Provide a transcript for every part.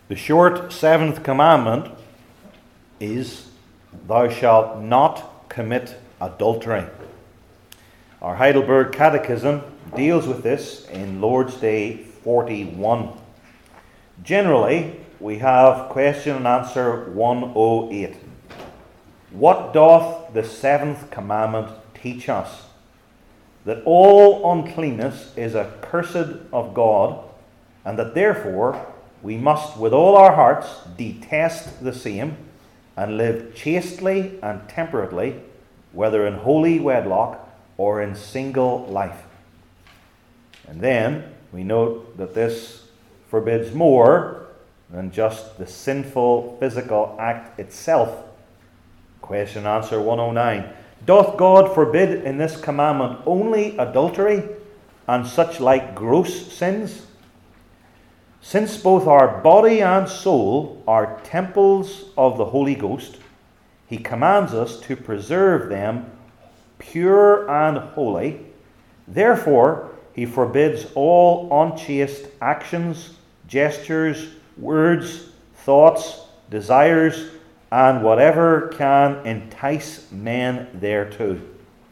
The short seventh commandment is, "Thou shalt not commit adultery." Our Heidelberg Catechism deals with this in Lord's Day 41. Generally, we have question and answer 108. What doth the seventh commandment teach us? That all uncleanness is accursed of God, and that therefore we must with all our hearts detest the same, and live chastely and temperately, whether in holy wedlock or in single life. And then we note that this forbids more than just the sinful physical act itself. Question and answer 109. Doth God forbid in this commandment only adultery and such like gross sins? Since both our body and soul are temples of the Holy Ghost, he commands us to preserve them pure and holy. Therefore, he forbids all unchaste actions, gestures, words, thoughts, desires, and whatever can entice men thereto.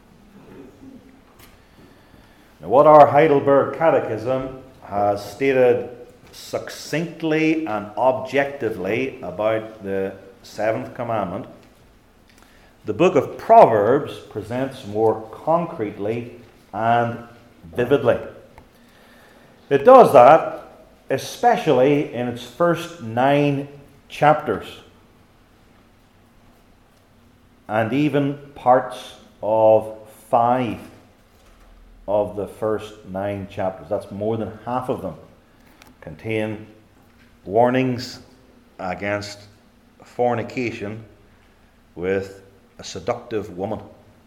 Now, what our Heidelberg Catechism has stated succinctly and objectively about the seventh commandment, the book of Proverbs presents more concretely and vividly. It does that especially in its first 9 chapters, and even parts of 5 of the first 9 chapters. That's more than half of them contain warnings against fornication with a seductive woman.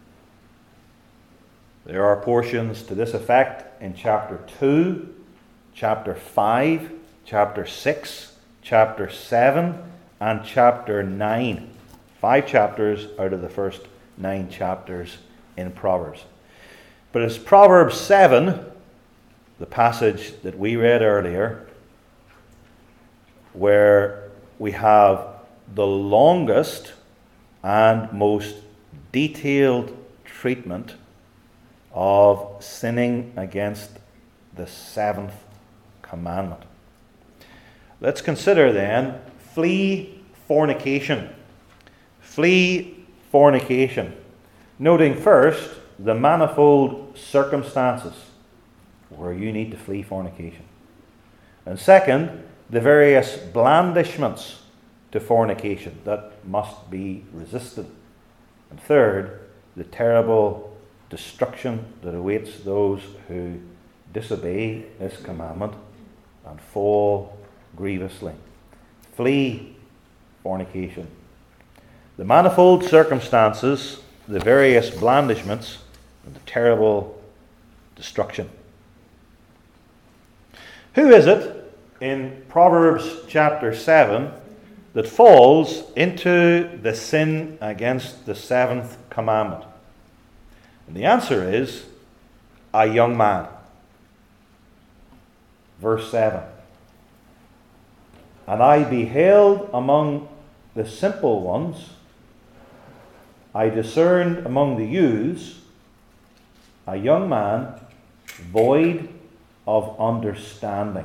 There are portions to this effect in chapter 2, chapter 5, chapter 6, chapter 7, and chapter 9. 5 chapters out of the first 9 chapters in Proverbs. But it's Proverbs 7, the passage that we read earlier, where we have the longest and most detailed treatment of sinning against the seventh commandment. Let's consider then, flee fornication. Flee fornication. Noting first the manifold circumstances where you need to flee fornication. And second, the various blandishments to fornication that must be resisted. And third, the terrible destruction that awaits those who disobey this commandment and fall grievously. Flee fornication. The manifold circumstances, the various blandishments, and the terrible destruction. Who is it in Proverbs chapter 7 that falls into the sin against the seventh commandment? And the answer is a young man. Verse 7. And I beheld among the simple ones, I discerned among the youths a young man void of understanding.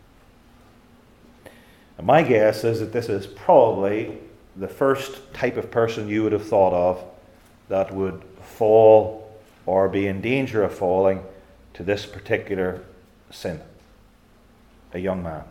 And my guess is that this is probably the first type of person you would have thought of that would fall or be in danger of falling to this particular sin. A young man.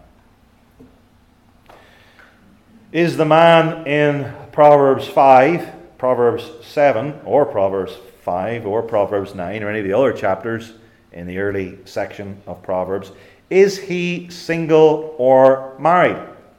Is the man in Proverbs 5, Proverbs 7, or Proverbs 5, or Proverbs 9, or any of the other chapters in the early section of Proverbs, is he single or married?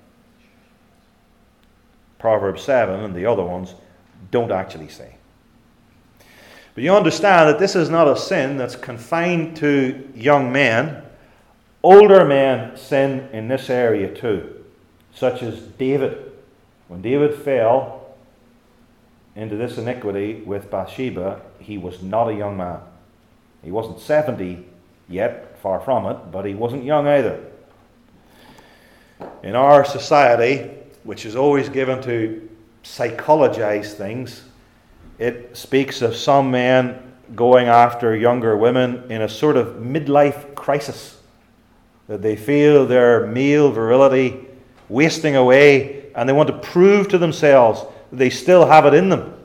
Proverbs 7 and the other ones don't actually say. But you understand that this is not a sin that's confined to young men. Older men sin in this area too, such as David. When David fell into this iniquity with Bathsheba, he was not a young man. He wasn't 70 yet, far from it, but he wasn't young either. In our society, which is always given to psychologize things, it speaks of some men going after younger women in a sort of midlife crisis, that they feel their male virility wasting away and they want to prove to themselves that they still have it in them.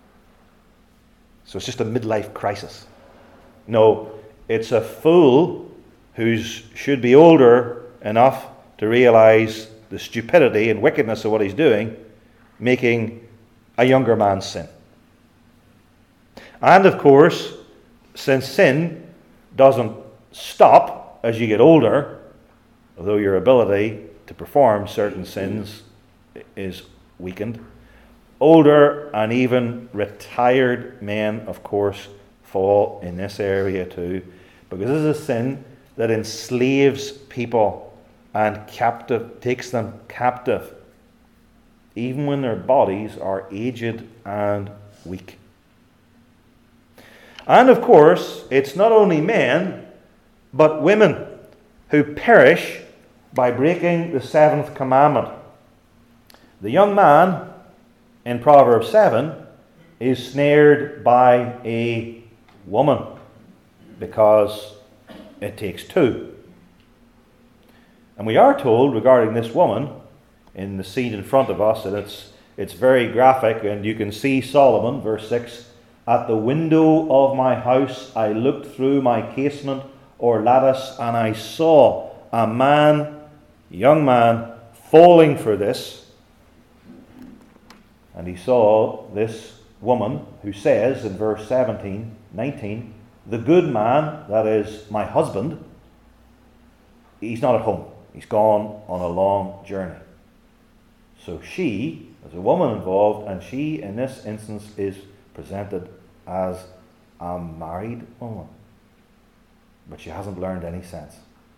So it's just a midlife crisis. No, it's a fool who should be older enough to realize the stupidity and wickedness of what he's doing, making a younger man sin. And of course, since sin doesn't stop as you get older, although your ability to perform certain sins is weakened, older and even retired men, of course, fall in this area too, because this is a sin that enslaves people and takes them captive, even when their bodies are aged and weak. And of course, it's not only men, but women who perish by breaking the seventh commandment. The young man in Proverbs 7 is snared by a woman because it takes two. And we are told regarding this woman in the scene in front of us, and it's very graphic, and you can see Solomon, verse 6, "At the window of my house I looked through my casement or lattice, and I saw a young man, falling for this." And he saw this woman who says in verse 19, "The good man," that is my husband, he's not at home. He's gone on a long journey. So she, there's a woman involved, and she in this instance is presented as a married woman. But she hasn't learned any sense.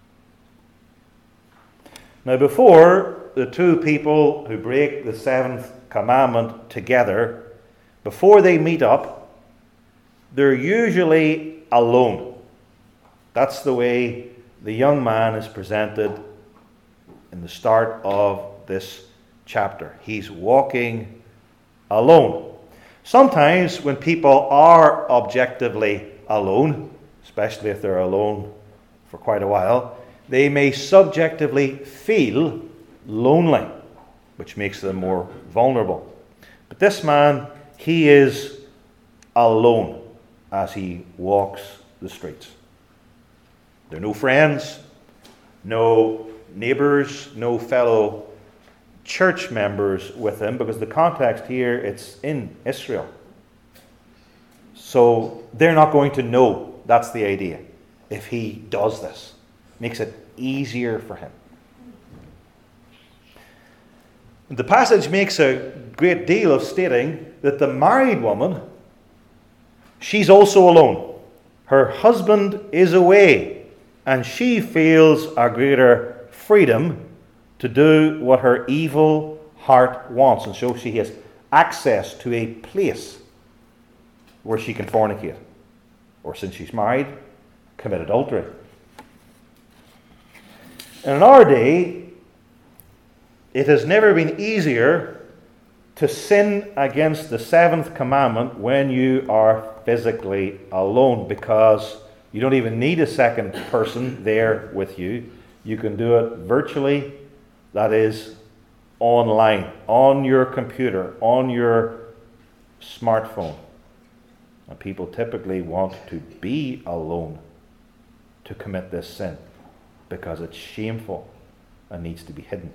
Now, before the two people who break the seventh commandment together, before they meet up, they're usually alone. That's the way the young man is presented in the start of this chapter. He's walking alone. Sometimes when people are objectively alone, especially if they're alone for quite a while, they may subjectively feel lonely, which makes them more vulnerable. But this man, he is alone as he walks the streets. There are no friends, no neighbors, no fellow church members with him, because the context here, it's in Israel. So they're not going to know, that's the idea, if he does this. Makes it easier for him. The passage makes a great deal of stating that the married woman, she's also alone. Her husband is away, and she feels a greater freedom to do what her evil heart wants. And so she has access to a place where she can fornicate, or since she's married, commit adultery. And in our day, it has never been easier to sin against the seventh commandment when you are physically alone, because you don't even need a second person there with you. You can do it virtually, that is, online, on your computer, on your smartphone. And people typically want to be alone to commit this sin because it's shameful and needs to be hidden.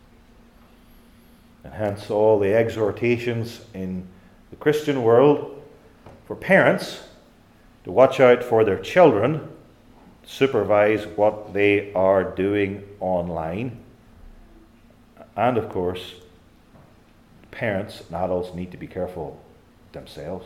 And hence all the exhortations in the Christian world for parents to watch out for their children, supervise what they are doing online. And of course, parents and adults need to be careful themselves.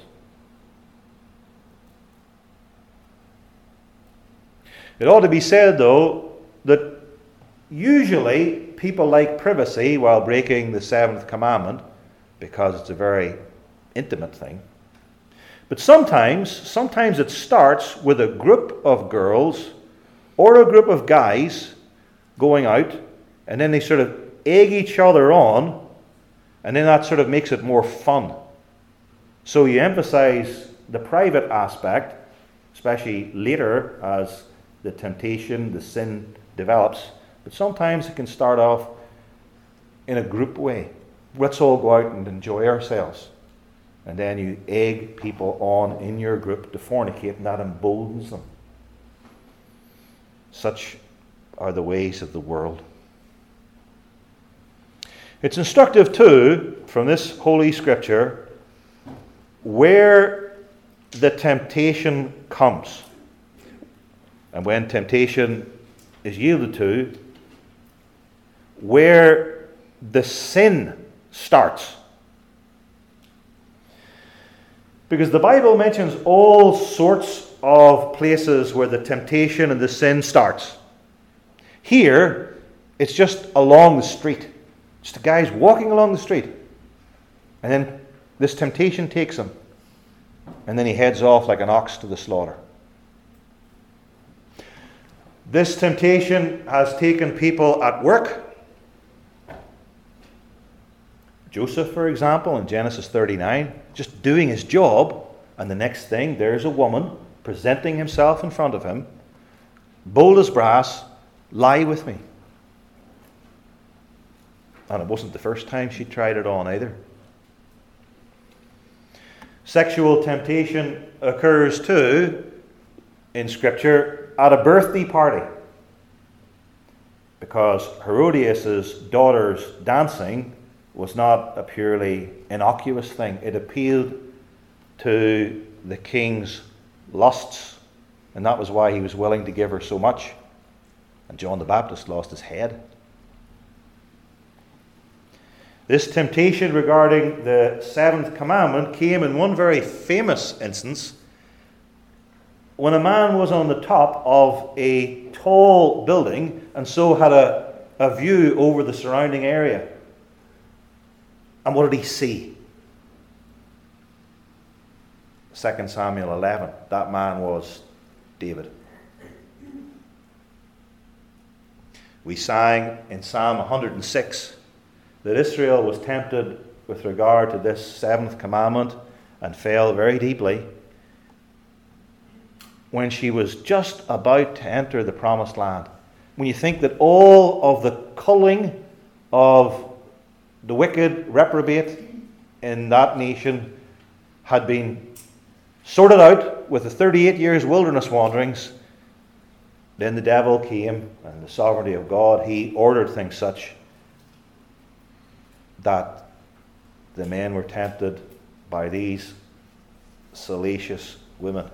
It ought to be said, though, that usually people like privacy while breaking the seventh commandment, because it's a very intimate thing. But sometimes it starts with a group of girls or a group of guys going out and then they sort of egg each other on, and then that sort of makes it more fun. So you emphasize the private aspect, especially later as the temptation, the sin develops. But sometimes it can start off in a group way. Let's all go out and enjoy ourselves. And then you egg people on in your group to fornicate, and that emboldens them. Such are the ways of the world. It's instructive too, from this Holy Scripture, where the temptation comes. And when temptation is yielded to, where the sin starts. Because the Bible mentions all sorts of places where the temptation and the sin starts. Here, it's just along the street. Just a guy's walking along the street. And then this temptation takes him. And then he heads off like an ox to the slaughter. This temptation has taken people at work. Joseph, for example, in Genesis 39, just doing his job, and the next thing, there's a woman presenting himself in front of him, bold as brass, lie with me. And it wasn't the first time she tried it on either. Sexual temptation occurs too in Scripture at a birthday party, because Herodias' daughter's dancing was not a purely innocuous thing. It appealed to the king's lusts, and that was why he was willing to give her so much. And John the Baptist lost his head. This temptation regarding the seventh commandment came in one very famous instance when a man was on the top of a tall building and so had a view over the surrounding area. And what did he see? 2 Samuel 11. That man was David. We sang in Psalm 106 that Israel was tempted with regard to this seventh commandment and fell very deeply when she was just about to enter the promised land. When you think that all of the culling of the wicked reprobate in that nation had been sorted out with the 38 years wilderness wanderings, then the devil came, and the sovereignty of God, he ordered things such that the men were tempted by these salacious women.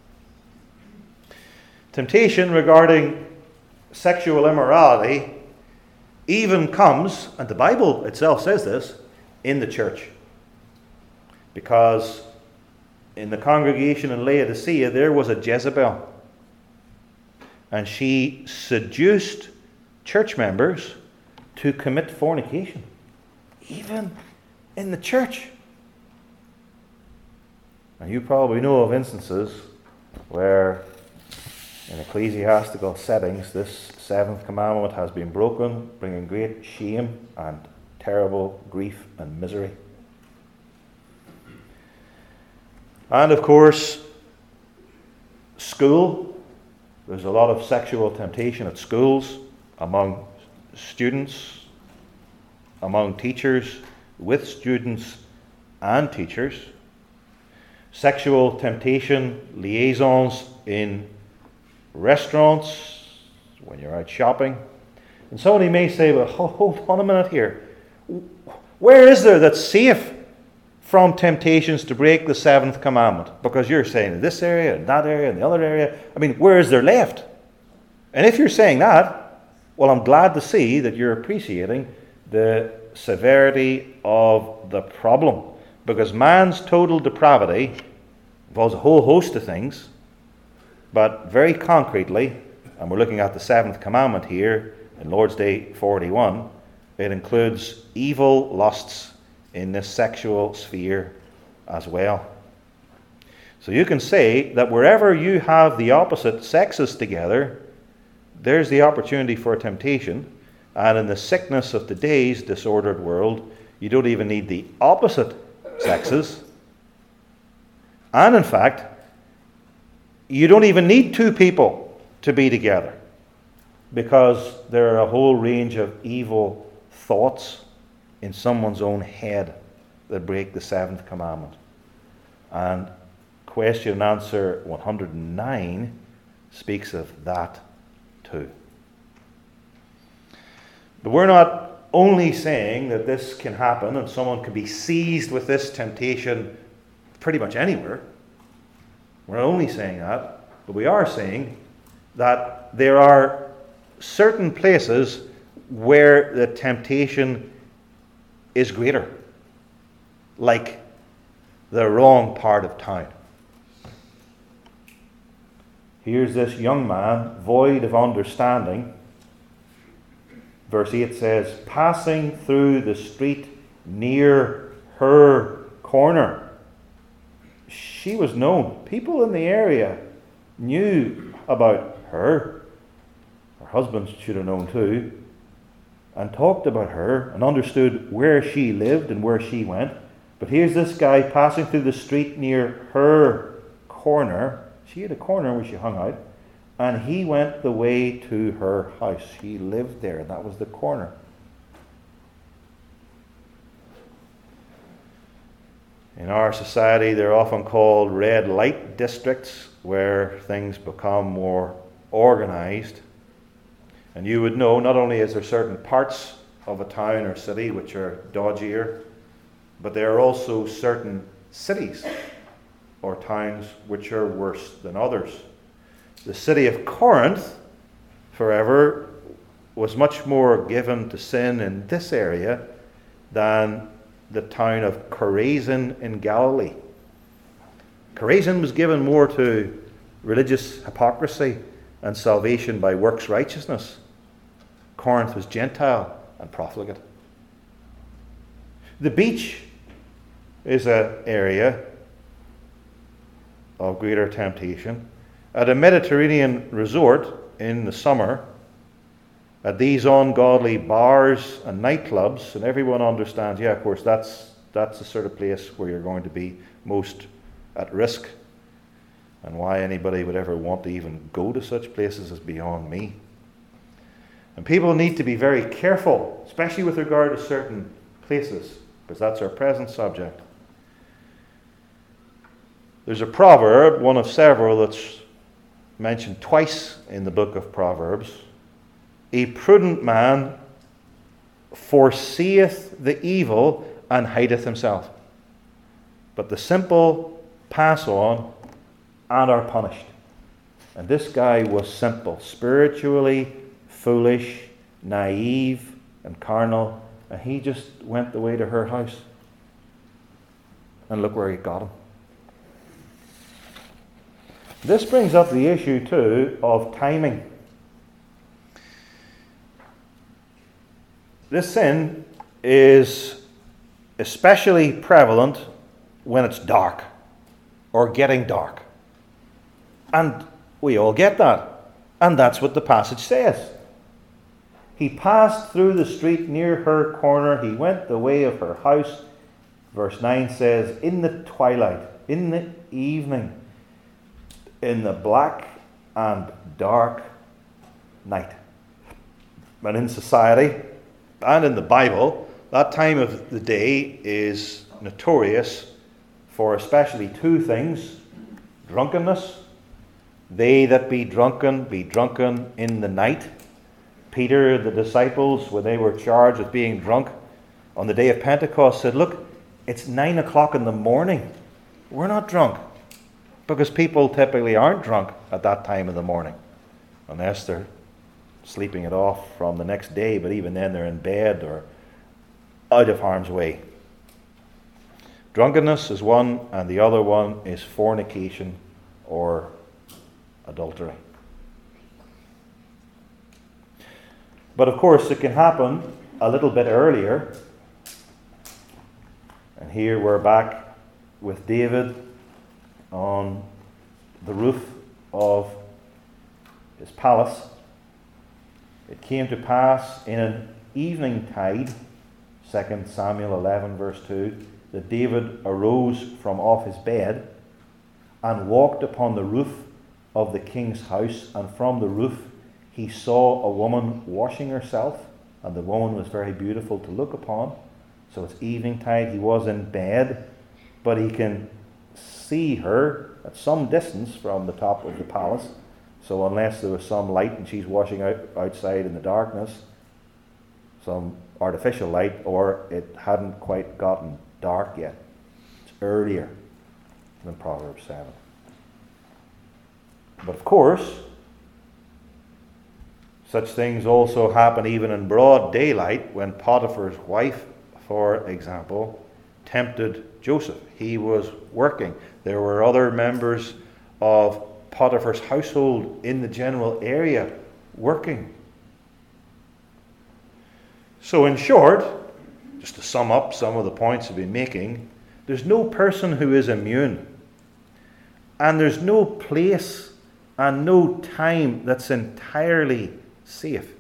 Temptation regarding sexual immorality even comes, and the Bible itself says this, in the church. Because in the congregation in Laodicea there was a Jezebel, and she seduced church members to commit fornication, even in the church. Now you probably know of instances where in ecclesiastical settings this seventh commandment has been broken, bringing great shame and terrible grief and misery. And of course, school. There's a lot of sexual temptation at schools, among students, among teachers, with students and teachers. Sexual temptation liaisons in restaurants, when you're out shopping. And somebody may say, well, hold on a minute here. Where is there that's safe from temptations to break the seventh commandment? Because you're saying in this area, in that area, in the other area. I mean, where is there left? And if you're saying that, well, I'm glad to see that you're appreciating the severity of the problem. Because man's total depravity involves a whole host of things. But very concretely, and we're looking at the seventh commandment here in Lord's Day 41, it includes evil lusts in this sexual sphere as well. So you can say that wherever you have the opposite sexes together, there's the opportunity for temptation, And in the sickness of today's disordered world, you don't even need the opposite sexes. And in fact, you don't even need two people to be together, because there are a whole range of evil thoughts in someone's own head that break the seventh commandment. And question and answer 109 speaks of that too. But we're not only saying that this can happen and someone can be seized with this temptation pretty much anywhere. We're not only saying that, but we are saying that there are certain places where the temptation is greater, like the wrong part of town. Here's this young man, void of understanding. Verse 8 says, passing through the street near her corner. She was known. People in the area knew about her. Her husband should have known too. And talked about her and understood where she lived and where she went. But here's this guy passing through the street near her corner. She had a corner where she hung out. And he went the way to her house. He lived there, and that was the corner. In our society, they're often called red light districts, where things become more organized. And you would know, not only is there certain parts of a town or city which are dodgier, but there are also certain cities or towns which are worse than others. The city of Corinth, forever, was much more given to sin in this area than the town of Chorazin in Galilee. Chorazin was given more to religious hypocrisy and salvation by works righteousness. Corinth was Gentile and profligate. The beach is an area of greater temptation. At a Mediterranean resort in the summer, at these ungodly bars and nightclubs, and everyone understands, yeah, of course, that's the sort of place where you're going to be most at risk. And why anybody would ever want to even go to such places is beyond me. And people need to be very careful, especially with regard to certain places, because that's our present subject. There's a proverb, one of several, that's mentioned twice in the book of Proverbs. A prudent man foreseeth the evil and hideth himself, but the simple pass on and are punished. And this guy was simple, spiritually foolish, naive, and carnal, and he just went the way to her house. And look where he got him. This brings up the issue, too, of timing. This sin is especially prevalent when it's dark or getting dark. And we all get that. And that's what the passage says. He passed through the street near her corner. He went the way of her house. Verse 9 says, in the twilight, in the evening, in the black and dark night. And in society and in the Bible, that time of the day is notorious for especially two things: drunkenness. They that be drunken in the night. Peter, the disciples, when they were charged with being drunk on the day of Pentecost, said, look, it's 9 o'clock in the morning. We're not drunk. Because people typically aren't drunk at that time of the morning, unless they're sleeping it off from the next day, but even then they're in bed or out of harm's way. Drunkenness is one, and the other one is fornication or adultery. But of course it can happen a little bit earlier. And here we're back with David on the roof of his palace. It came to pass in an evening tide, 2 Samuel 11 verse 2, that David arose from off his bed and walked upon the roof of the king's house, and from the roof he saw a woman washing herself, and the woman was very beautiful to look upon. So it's evening tide, he was in bed, but he can see her at some distance from the top of the palace. So unless there was some light and she's washing outside in the darkness, some artificial light, or it hadn't quite gotten dark yet. It's earlier than Proverbs 7. But of course, such things also happen even in broad daylight, when Potiphar's wife, for example, tempted Joseph. He was working. There were other members of Potiphar's household in the general area working. So in short, just to sum up some of the points I've been making, there's no person who is immune. And there's no place and no time that's entirely safe.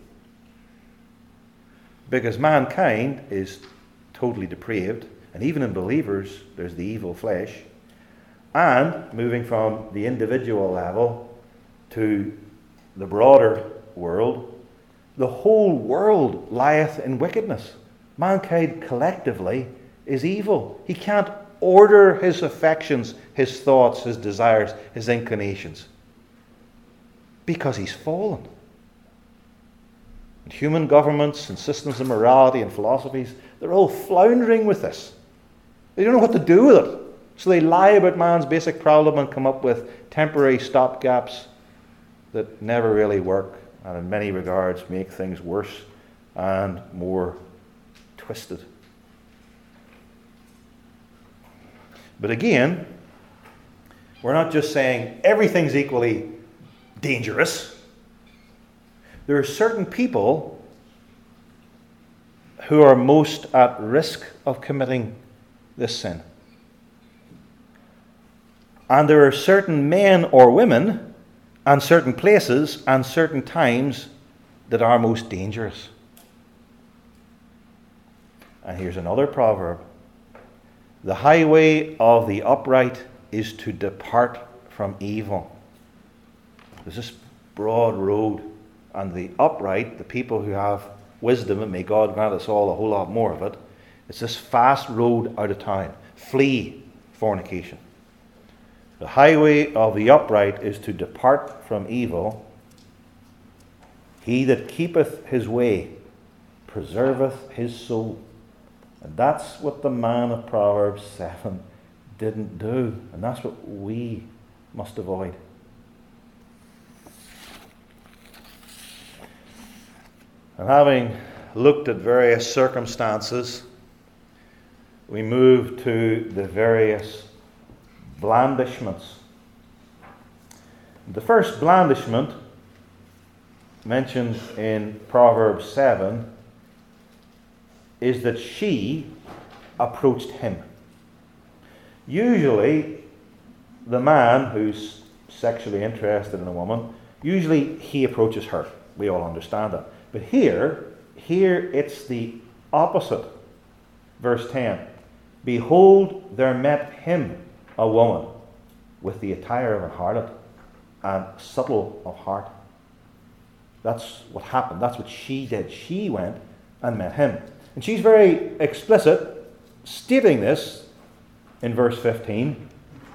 Because mankind is totally depraved, and even in believers, there's the evil flesh. And moving from the individual level to the broader world, the whole world lieth in wickedness. Mankind collectively is evil. He can't order his affections, his thoughts, his desires, his inclinations, because he's fallen. And human governments and systems of morality and philosophies, they're all floundering with this. They don't know what to do with it. So they lie about man's basic problem and come up with temporary stopgaps that never really work, and in many regards make things worse and more twisted. But again, we're not just saying everything's equally dangerous. There are certain people who are most at risk of committing this sin. And there are certain men or women and certain places and certain times that are most dangerous. And here's another proverb. The highway of the upright is to depart from evil. There's this broad road, and the upright, the people who have wisdom, and may God grant us all a whole lot more of it, it's this fast road out of town. Flee fornication. The highway of the upright is to depart from evil. He that keepeth his way preserveth his soul. And that's what the man of Proverbs 7 didn't do. And that's what we must avoid. And having looked at various circumstances, we move to the various blandishments. The first blandishment mentioned in Proverbs 7 is that she approached him. Usually, the man who's sexually interested in a woman, usually he approaches her. We all understand that. But here it's the opposite. Verse 10. Behold, there met him a woman with the attire of a harlot and subtle of heart. That's what happened. That's what she did. She went and met him. And she's very explicit, stating this in verse 15.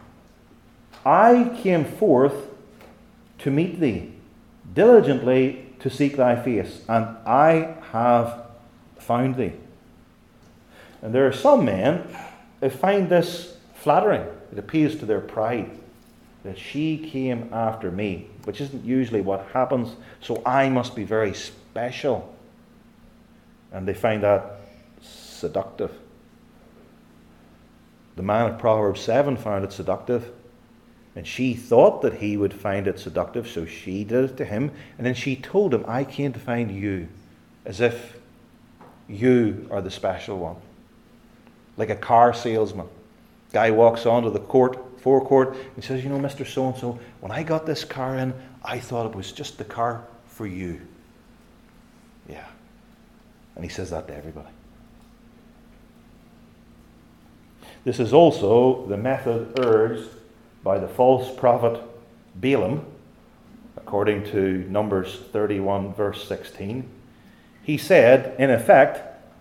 I came forth to meet thee, diligently to seek thy face, and I have found thee. And there are some men who find this flattering. It appeals to their pride, that she came after me, which isn't usually what happens, so I must be very special. And they find that seductive. The man of Proverbs 7 found it seductive, and she thought that he would find it seductive, so she did it to him, and then she told him, I came to find you, as if you are the special one. Like a car salesman. Guy walks onto the forecourt and says, you know, Mr. So-and-so, when I got this car in, I thought it was just the car for you. Yeah. And he says that to everybody. This is also the method urged by the false prophet Balaam, according to Numbers 31, verse 16. He said, in effect,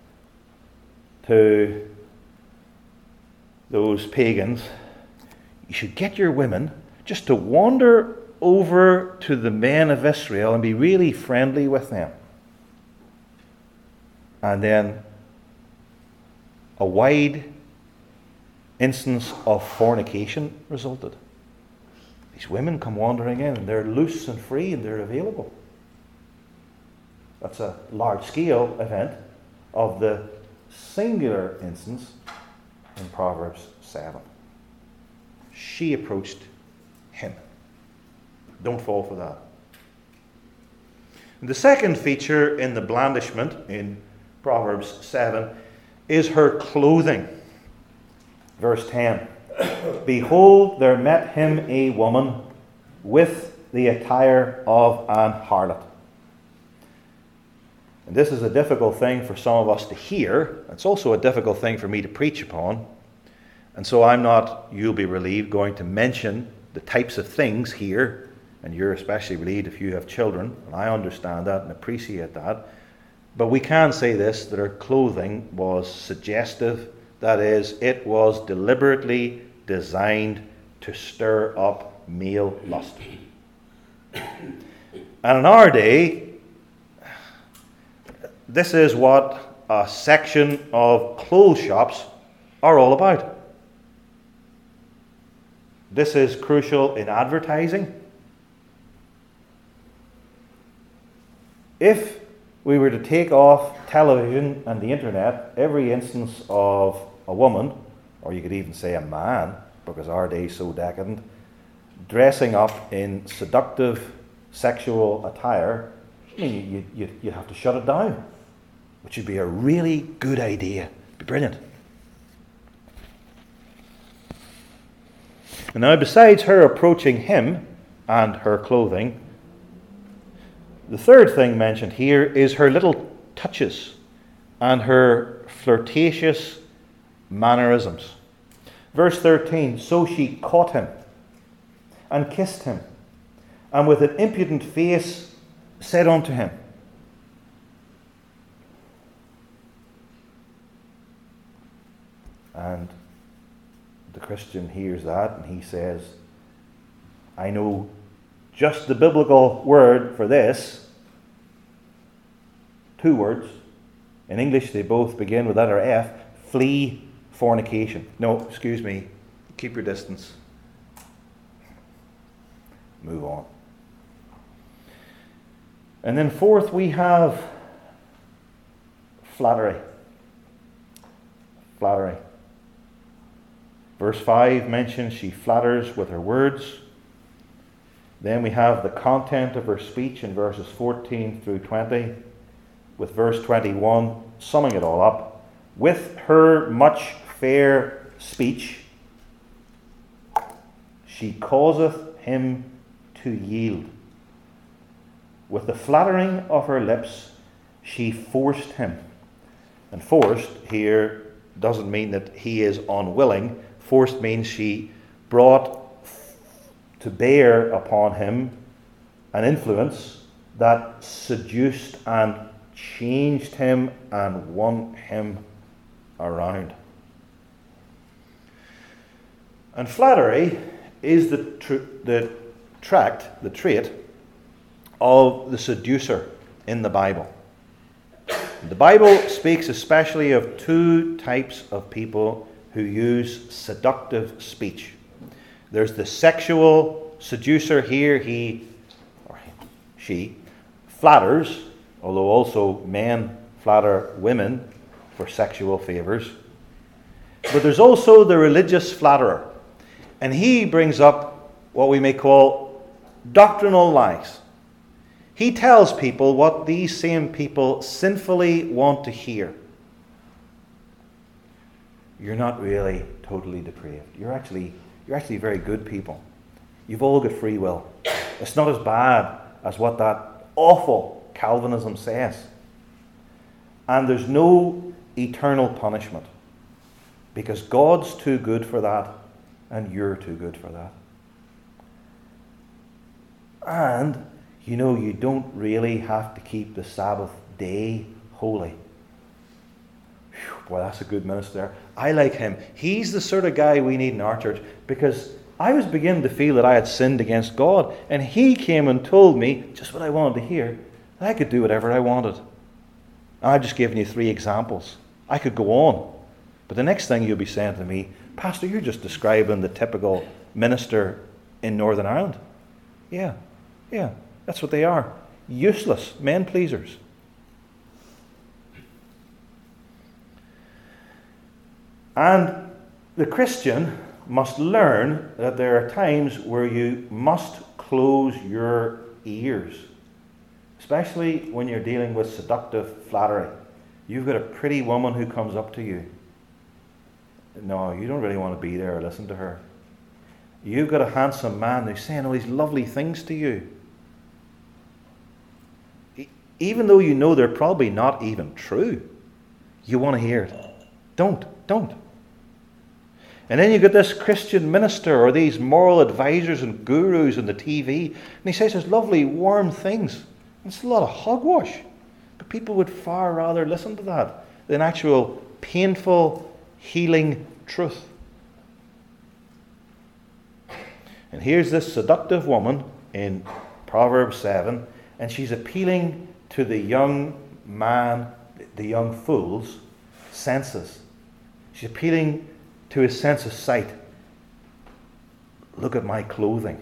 to those pagans, you should get your women just to wander over to the men of Israel and be really friendly with them. And then a wide instance of fornication resulted. These women come wandering in, and they're loose and free, and they're available. That's a large-scale event of the singular instance in Proverbs 7. She approached him. Don't fall for that. And the second feature in the blandishment in Proverbs 7 is her clothing. Verse 10. Behold, there met him a woman with the attire of an harlot. And this is a difficult thing for some of us to hear. It's also a difficult thing for me to preach upon. And so I'm not, you'll be relieved, going to mention the types of things here. And you're especially relieved if you have children. And I understand that and appreciate that. But we can say this, that her clothing was suggestive. That is, it was deliberately designed to stir up male lust. And in our day, this is what a section of clothes shops are all about. This is crucial in advertising. If we were to take off television and the internet every instance of a woman, or you could even say a man, because our day is so decadent, dressing up in seductive sexual attire, I mean, you'd have to shut it down, which would be a really good idea. It'd be brilliant. And now, besides her approaching him and her clothing, the third thing mentioned here is her little touches and her flirtatious mannerisms. Verse 13, so she caught him and kissed him, and with an impudent face said unto him. And the Christian hears that and he says, I know just the biblical word for this. 2 words. In English they both begin with letter F. Flee fornication. No, excuse me. Keep your distance. Move on. And then fourth, we have flattery. Flattery. Verse 5 mentions she flatters with her words. Then we have the content of her speech in verses 14 through 20, with verse 21 summing it all up. With her much fair speech, she causeth him to yield. With the flattering of her lips, she forced him. And forced here doesn't mean that he is unwilling. Forced means she brought to bear upon him an influence that seduced and changed him and won him around. And flattery is the trait of the seducer in the Bible. The Bible speaks especially of 2 types of people who use seductive speech. There's the sexual seducer here. He or she flatters, although also men flatter women for sexual favors. But there's also the religious flatterer. And he brings up what we may call doctrinal lies. He tells people what these same people sinfully want to hear. You're not really totally depraved. You're actually very good people. You've all got free will. It's not as bad as what that awful Calvinism says. And there's no eternal punishment. Because God's too good for that, and you're too good for that. And, you don't really have to keep the Sabbath day holy. Boy, that's a good minister. I like him. He's the sort of guy we need in our church, because I was beginning to feel that I had sinned against God, and he came and told me just what I wanted to hear, that I could do whatever I wanted. I've just given you 3 examples. I could go on. But the next thing you'll be saying to me, Pastor, you're just describing the typical minister in Northern Ireland. Yeah, that's what they are. Useless men pleasers. And the Christian must learn that there are times where you must close your ears, especially when you're dealing with seductive flattery. You've got a pretty woman who comes up to you. No, you don't really want to be there or listen to her. You've got a handsome man who's saying all these lovely things to you. Even though you know they're probably not even true, you want to hear it. Don't. And then you get this Christian minister or these moral advisors and gurus on the TV, and he says these lovely, warm things. It's a lot of hogwash. But people would far rather listen to that than actual painful, healing truth. And here's this seductive woman in Proverbs 7, and she's appealing to the young man, the young fool's senses. She's appealing to his sense of sight. Look at my clothing.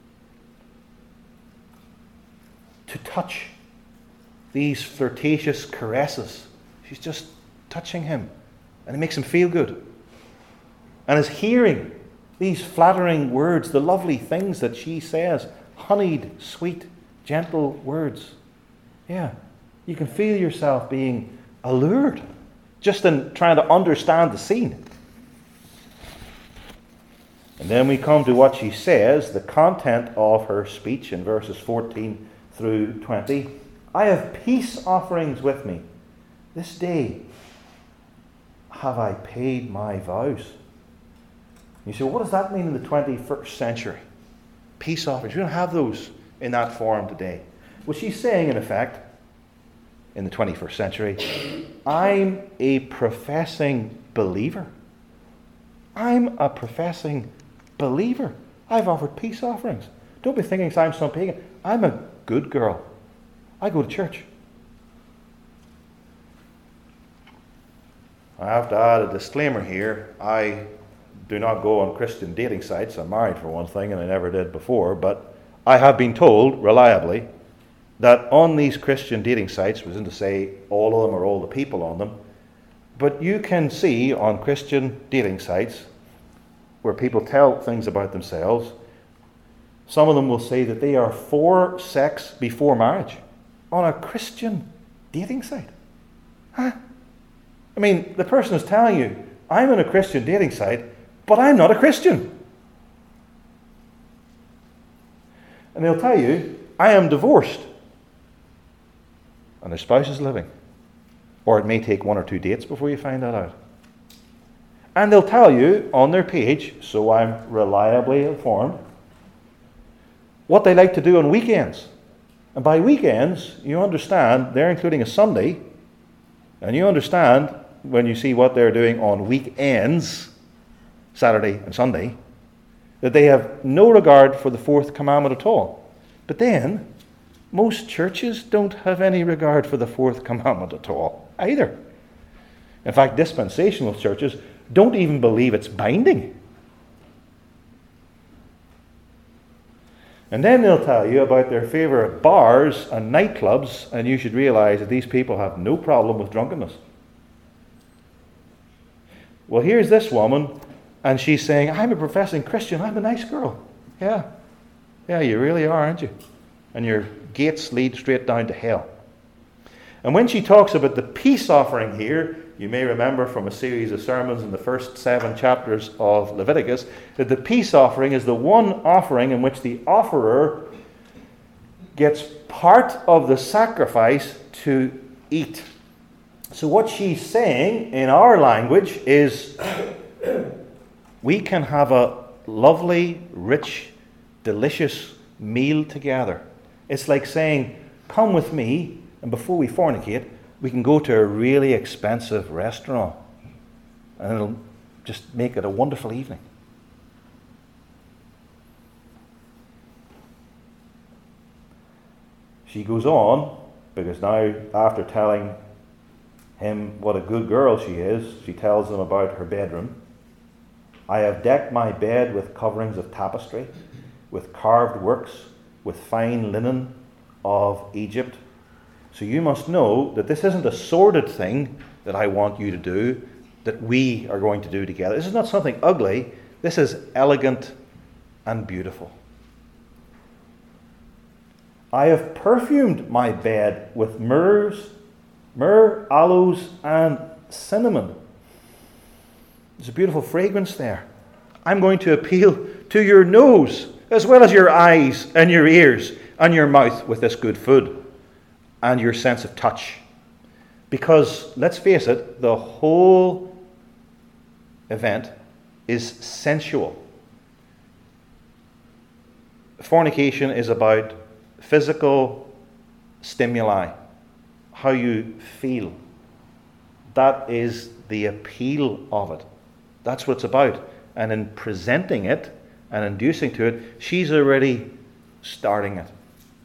To touch these flirtatious caresses. She's just touching him, and it makes him feel good. And his hearing these flattering words, the lovely things that she says, honeyed, sweet, gentle words. Yeah, you can feel yourself being allured just in trying to understand the scene. And then we come to what she says, the content of her speech in verses 14 through 20. I have peace offerings with me. This day have I paid my vows. You say, well, what does that mean in the 21st century? Peace offerings. We don't have those in that form today. Well, she's saying, in effect, in the 21st century, I'm a professing believer. I'm a professing believer. I've offered peace offerings. Don't be thinking I'm some pagan. I'm a good girl. I go to church. I have to add a disclaimer here. I do not go on Christian dating sites. I'm married for one thing, and I never did before. But I have been told reliably that on these Christian dating sites, was to say all of them or all the people on them, but you can see on Christian dating sites where people tell things about themselves, some of them will say that they are for sex before marriage on a Christian dating site. Huh? I mean, the person is telling you, I'm on a Christian dating site, but I'm not a Christian. And they'll tell you, I am divorced. And their spouse is living. Or it may take 1 or 2 dates before you find that out. And they'll tell you on their page, so I'm reliably informed, what they like to do on weekends. And by weekends, you understand they're including a Sunday, and you understand when you see what they're doing on weekends, Saturday and Sunday, that they have no regard for the 4th commandment at all. But then, most churches don't have any regard for the 4th commandment at all, either. In fact, dispensational churches don't even believe it's binding. And then they'll tell you about their favorite bars and nightclubs, and you should realize that these people have no problem with drunkenness. Well, here's this woman, and she's saying, I'm a professing Christian, I'm a nice girl. Yeah, you really are, aren't you? And your gates lead straight down to hell. And when she talks about the peace offering here, you may remember from a series of sermons in the first 7 chapters of Leviticus, that the peace offering is the one offering in which the offerer gets part of the sacrifice to eat. So what she's saying in our language is we can have a lovely, rich, delicious meal together. It's like saying, come with me, and before we fornicate, we can go to a really expensive restaurant, and it'll just make it a wonderful evening. She goes on, because now, after telling him what a good girl she is, she tells him about her bedroom. I have decked my bed with coverings of tapestry, with carved works, with fine linen of Egypt. So you must know that this isn't a sordid thing that I want you to do, that we are going to do together. This is not something ugly. This is elegant and beautiful. I have perfumed my bed with myrrh, aloes, and cinnamon. There's a beautiful fragrance there. I'm going to appeal to your nose, as well as your eyes and your ears and your mouth with this good food and your sense of touch. Because, let's face it, the whole event is sensual. Fornication is about physical stimuli, how you feel. That is the appeal of it. That's what it's about. And in presenting it and inducing to it, she's already starting it.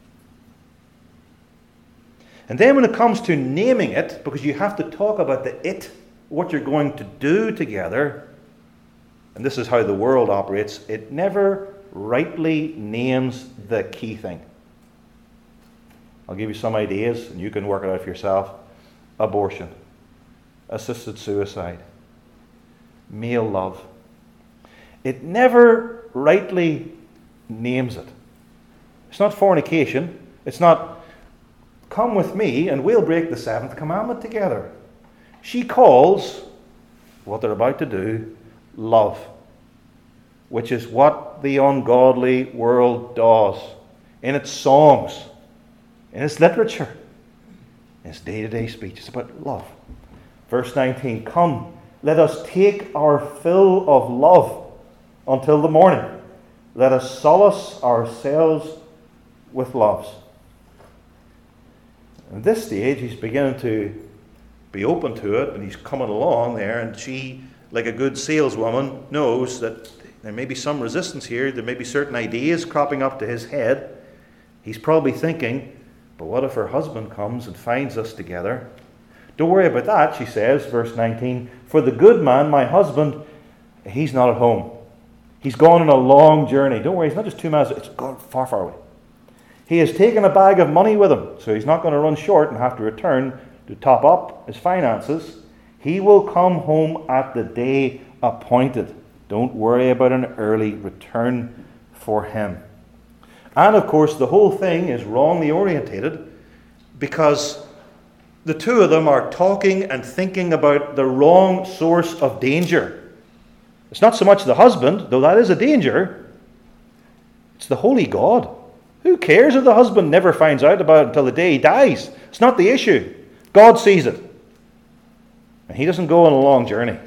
And then when it comes to naming it, because you have to talk about what you're going to do together, and this is how the world operates, it never rightly names the key thing. I'll give you some ideas, and you can work it out for yourself. Abortion, assisted suicide, male love. It never rightly names it. It's not fornication. It's not, come with me and we'll break the seventh commandment together. She calls what they're about to do love, which is what the ungodly world does in its songs, in its literature, in its day-to-day speech. It's about love. Verse 19, come, let us take our fill of love until the morning. Let us solace ourselves with loves. At this stage, he's beginning to be open to it, and he's coming along there, and she, like a good saleswoman, knows that there may be some resistance here. There may be certain ideas cropping up to his head. He's probably thinking, but what if her husband comes and finds us together? Don't worry about that, she says, verse 19. For the good man, my husband, he's not at home. He's gone on a long journey. Don't worry, it's not just 2 miles. It's gone far, far away. He has taken a bag of money with him, so he's not going to run short and have to return to top up his finances. He will come home at the day appointed. Don't worry about an early return for him. And of course, the whole thing is wrongly orientated because the two of them are talking and thinking about the wrong source of danger. It's not so much the husband, though that is a danger. It's the holy God. Who cares if the husband never finds out about it until the day he dies? It's not the issue. God sees it. And he doesn't go on a long journey.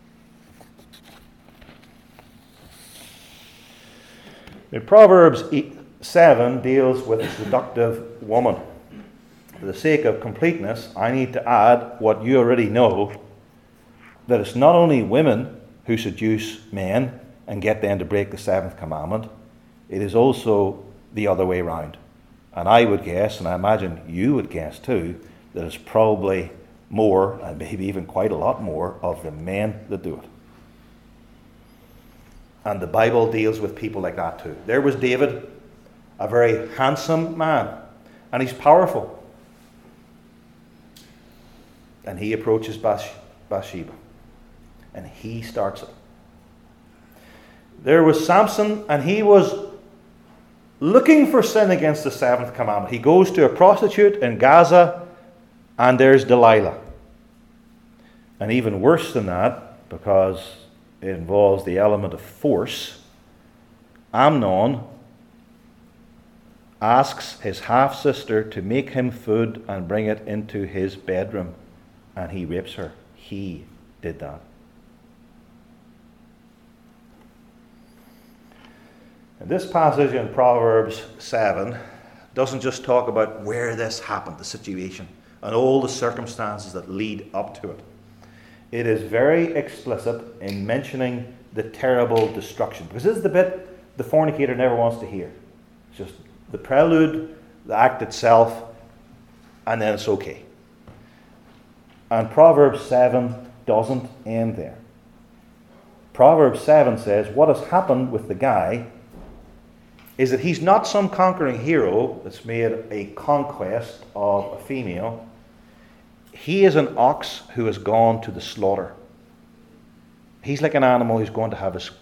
In Proverbs 7 deals with a seductive woman. For the sake of completeness, I need to add what you already know, that it's not only women who seduce men and get them to break the seventh commandment, it is also the other way around. And I would guess, and I imagine you would guess too, that it's probably more, and maybe even quite a lot more, of the men that do it. And the Bible deals with people like that too. There was David, a very handsome man, and he's powerful. And he approaches Bathsheba, and he starts it. There was Samson, and he was looking for sin against the seventh commandment. He goes to a prostitute in Gaza, and there's Delilah. And even worse than that, because it involves the element of force, Amnon asks his half-sister to make him food and bring it into his bedroom. and he rapes her. He did that. And this passage in Proverbs 7 doesn't just talk about where this happened, the situation, and all the circumstances that lead up to it. It is very explicit in mentioning the terrible destruction. Because this is the bit the fornicator never wants to hear. It's just the prelude, the act itself, and then it's okay. And Proverbs 7 doesn't end there. Proverbs 7 says what has happened with the guy is that he's not some conquering hero that's made a conquest of a female. He is an ox who has gone to the slaughter. He's like an animal who's going to have his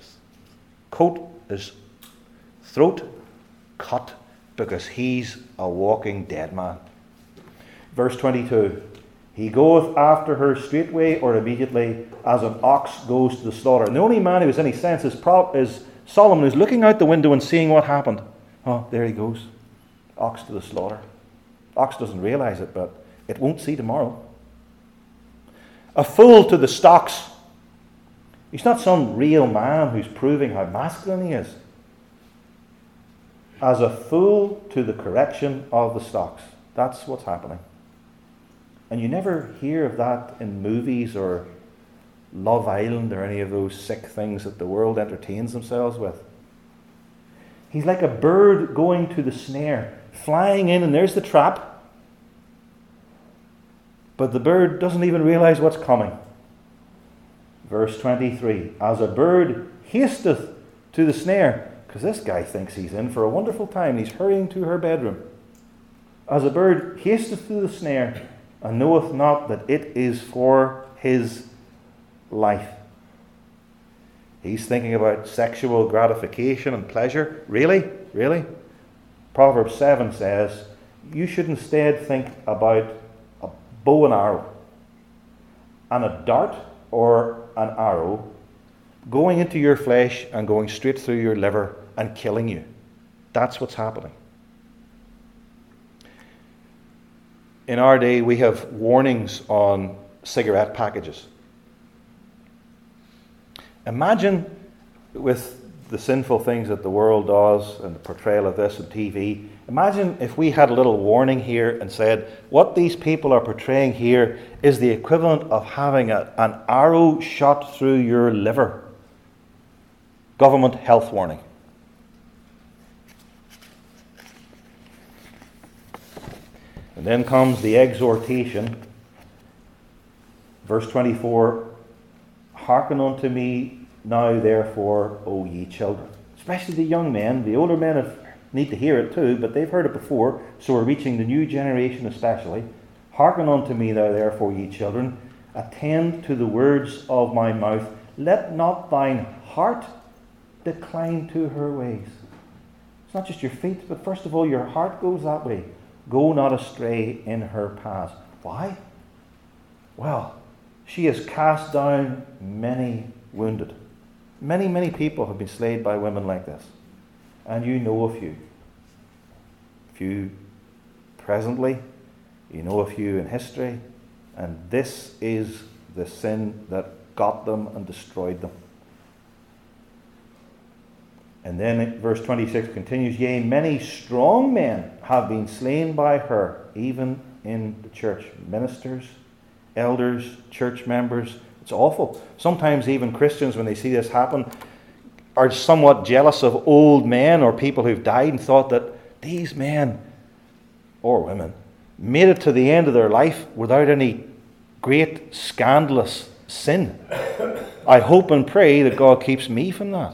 throat cut because he's a walking dead man. Verse 22, he goeth after her straightway or immediately, as an ox goes to the slaughter. And the only man who has any sense is Solomon, who's looking out the window and seeing what happened. Oh, there he goes. Ox to the slaughter. Ox doesn't realize it, but it won't see tomorrow. A fool to the stocks. He's not some real man who's proving how masculine he is. As a fool to the correction of the stocks. That's what's happening. And you never hear of that in movies or Love Island or any of those sick things that the world entertains themselves with. He's like a bird going to the snare, flying in, and there's the trap. But the bird doesn't even realize what's coming. Verse 23, as a bird hasteth to the snare, because this guy thinks he's in for a wonderful time. He's hurrying to her bedroom. As a bird hasteth to the snare, and knoweth not that it is for his life. He's thinking about sexual gratification and pleasure. Really? Really? Proverbs 7 says, you should instead think about a bow and arrow, and a dart or an arrow going into your flesh and going straight through your liver and killing you. That's what's happening. In our day, we have warnings on cigarette packages. Imagine, with the sinful things that the world does and the portrayal of this on TV, imagine if we had a little warning here and said, what these people are portraying here is the equivalent of having an arrow shot through your liver. Government health warning. And then comes the exhortation. Verse 24, hearken unto me now therefore, O ye children. Especially the young men. The older men need to hear it too, but they've heard it before, so we're reaching the new generation especially. Hearken unto me now therefore, ye children. Attend to the words of my mouth. Let not thine heart decline to her ways. It's not just your feet, but first of all, your heart goes that way. Go not astray in her paths. Why? Well, she has cast down many wounded. Many, many people have been slayed by women like this. And you know a few. A few presently. You know a few in history. And this is the sin that got them and destroyed them. And then verse 26 continues, yea, many strong men have been slain by her, even in the church. Ministers, elders, church members. It's awful. Sometimes even Christians, when they see this happen, are somewhat jealous of old men or people who've died and thought that these men or women made it to the end of their life without any great scandalous sin. I hope and pray that God keeps me from that.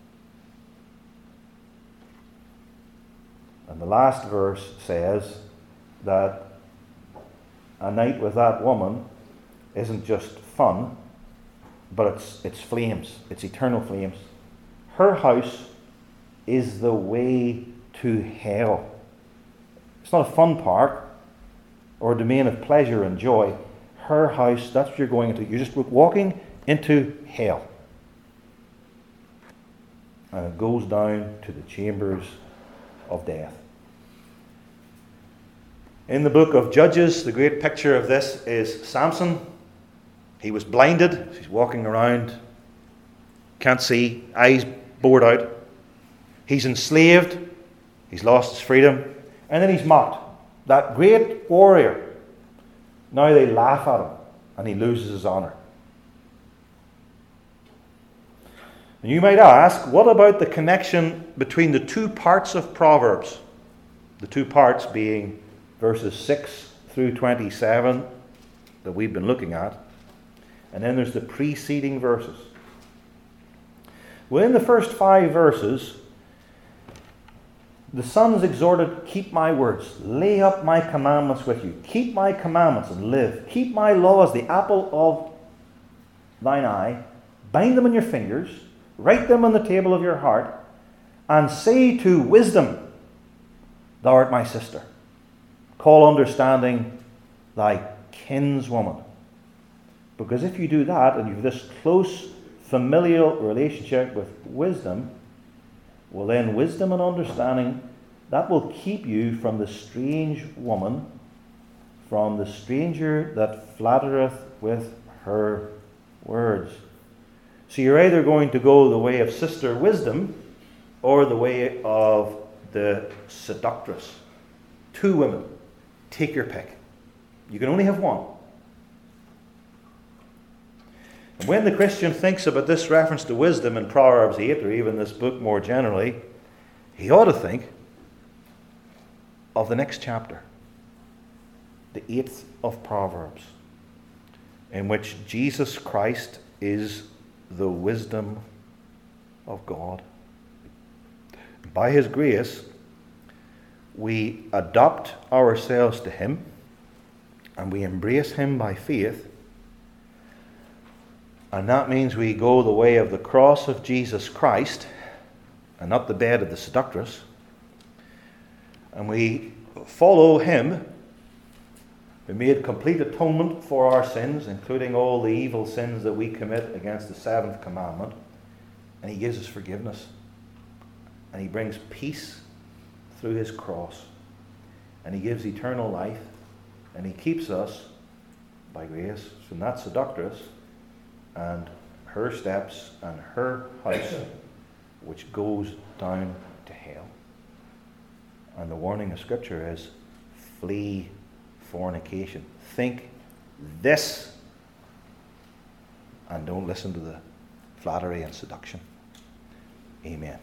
And the last verse says that a night with that woman isn't just fun, but it's flames. It's eternal flames. Her house is the way to hell. It's not a fun park or a domain of pleasure and joy. Her house, that's what you're going into. You're just walking into hell. And it goes down to the chambers of death. In the book of Judges, the great picture of this is Samson. He was blinded. He's walking around, can't see, eyes bored out. He's enslaved. He's lost his freedom. And then he's mocked. That great warrior. Now they laugh at him and he loses his honor. And you might ask, what about the connection between the two parts of Proverbs? The two parts being verses 6 through 27 that we've been looking at. And then there's the preceding verses. Well, in the first 5 verses, the son's exhorted, keep my words, lay up my commandments with you. Keep my commandments and live. Keep my laws, the apple of thine eye. Bind them on your fingers. Write them on the table of your heart. And say to wisdom, thou art my sister. Call understanding thy kinswoman. Because if you do that, and you have this close familial relationship with wisdom, well then wisdom and understanding, that will keep you from the strange woman, from the stranger that flattereth with her words. So you're either going to go the way of sister wisdom or the way of the seductress. 2 women. Take your pick. You can only have one. And when the Christian thinks about this reference to wisdom in Proverbs 8, or even this book more generally, he ought to think of the next chapter, the 8th of Proverbs, in which Jesus Christ is the wisdom of God. By his grace, we adopt ourselves to him, and we embrace him by faith. And that means we go the way of the cross of Jesus Christ and not the bed of the seductress. And we follow him who made complete atonement for our sins, including all the evil sins that we commit against the 7th commandment. And he gives us forgiveness. And he brings peace through his cross. And he gives eternal life. And he keeps us, by grace, from that seductress and her steps and her house, which goes down to hell. And the warning of Scripture is, flee fornication. Think this, and don't listen to the flattery and seduction. Amen.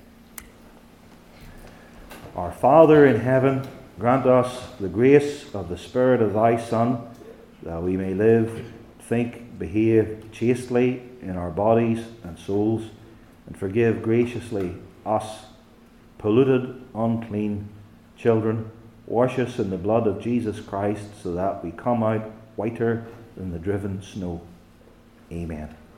Our Father in heaven, grant us the grace of the Spirit of thy Son, that we may live, think, behave chastely in our bodies and souls, and forgive graciously us, polluted, unclean children. Wash us in the blood of Jesus Christ, so that we come out whiter than the driven snow. Amen.